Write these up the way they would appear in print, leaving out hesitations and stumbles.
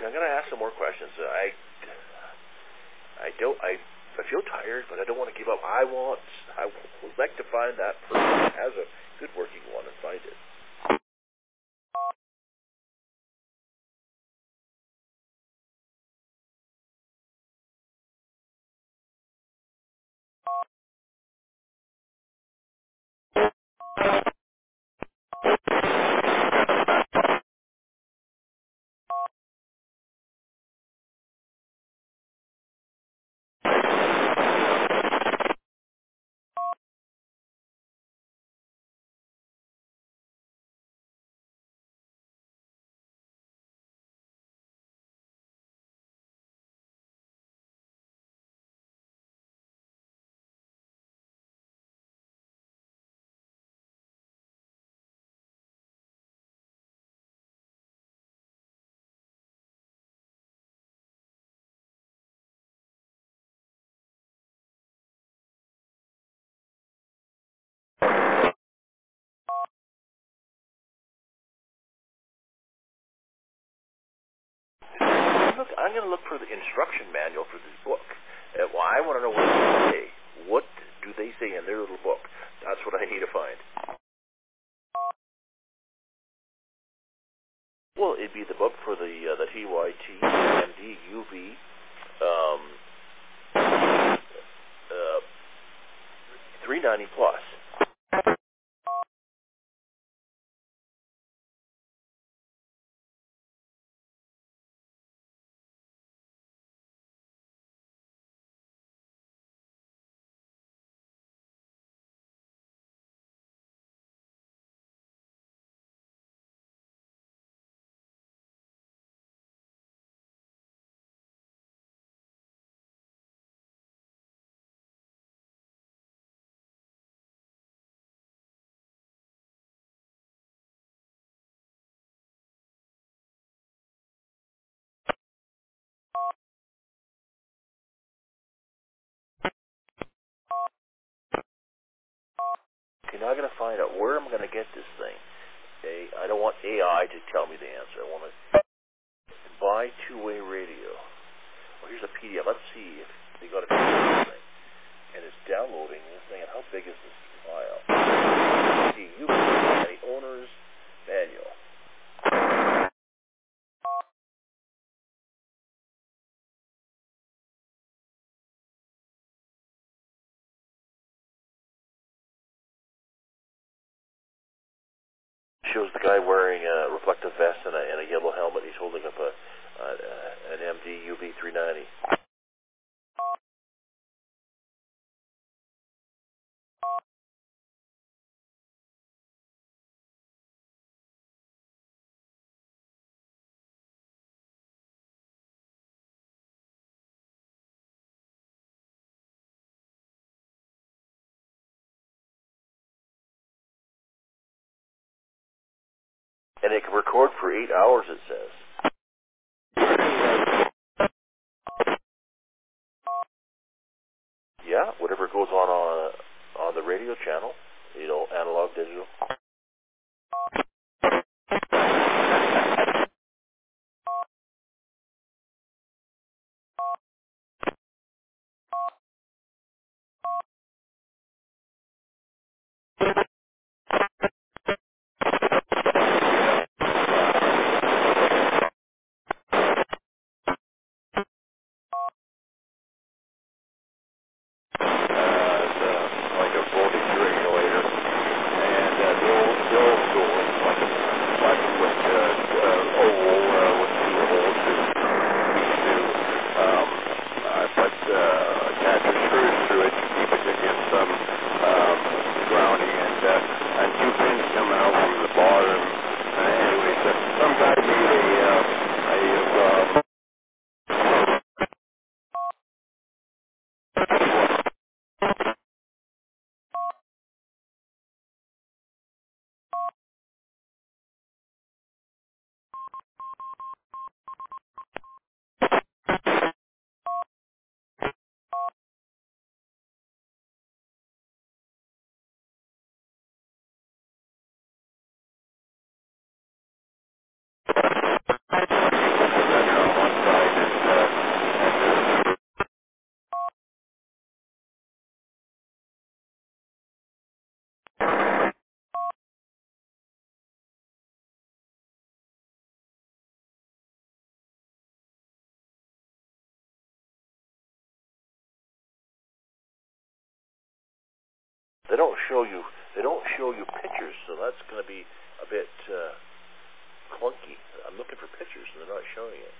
I'm going to ask some more questions. I feel tired, but I don't want to give up. I would like to find that person that has a good working one and find it. I'm going to look for the instruction manual for this book. Well, I want to know what they say. What do they say in their little book? That's what I need to find. Well, it'd be the book for the TYT MD UV 390 plus. Okay, now I got to find out where I'm going to get this thing. Okay, I don't want AI to tell me the answer. I want to buy two-way radio. Well, here's a PDF. Let's see if they got a PDF thing. And it's downloading this thing. And how big is this file? See, you can the owner's manual. Shows the guy wearing a reflective vest and a yellow helmet. He's holding up an MD UV 390. And it can record for 8 hours, it says. Yeah, whatever goes on the radio channel, analog, digital. Like a voltage regulator. And the They don't show you. They don't show you pictures, so that's going to be a bit clunky. I'm looking for pictures, and they're not showing it.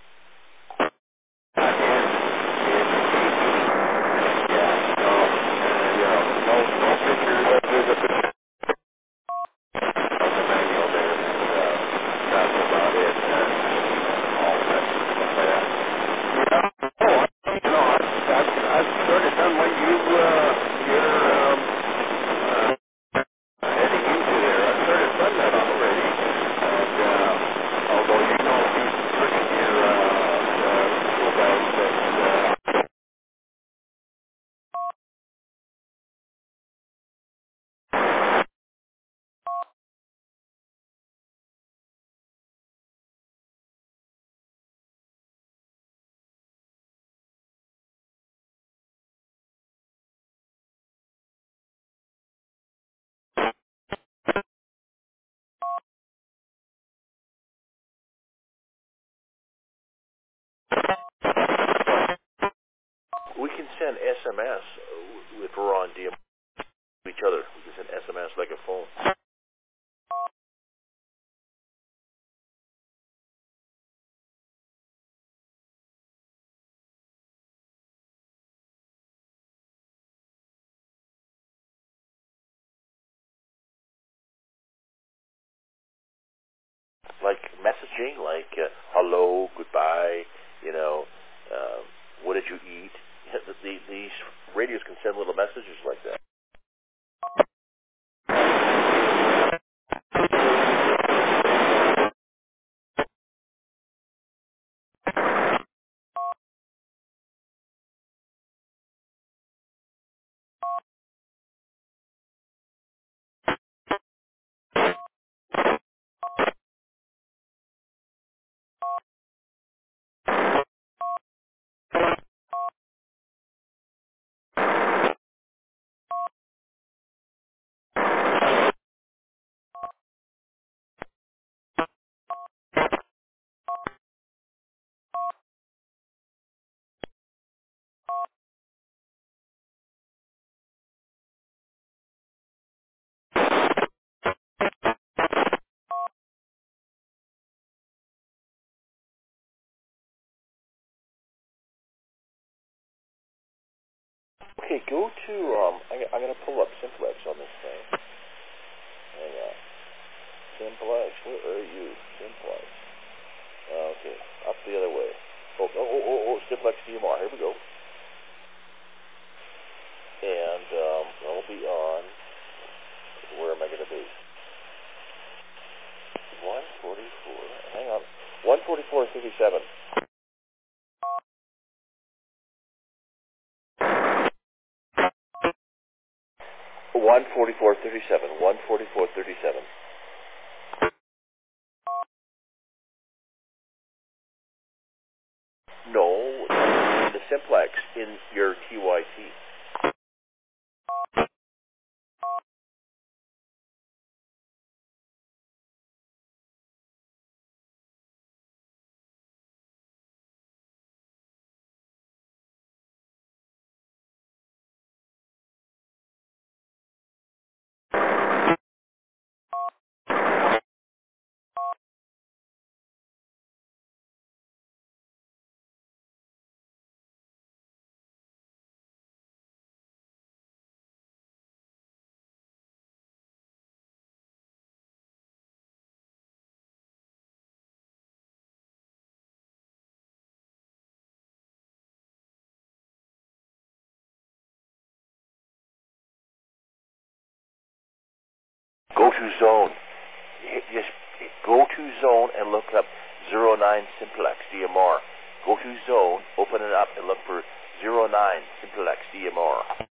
We can send SMS if we're on DM to each other. We can send SMS like a phone. Like messaging, like hello, goodbye, you know, what did you eat? These radios can send little messages like that. Okay, go to, I'm going to pull up Simplex on this thing. Hang on. Simplex, where are you? Simplex. Okay, up the other way. Simplex DMR, here we go. And I'll be on, where am I going to be? 144, hang on. 144.57. 144.37. 144.37. No, the Simplex in your TYT. Go to zone. Just go to zone and look up 09 Simplex DMR. Go to zone, open it up, and look for 09 Simplex DMR.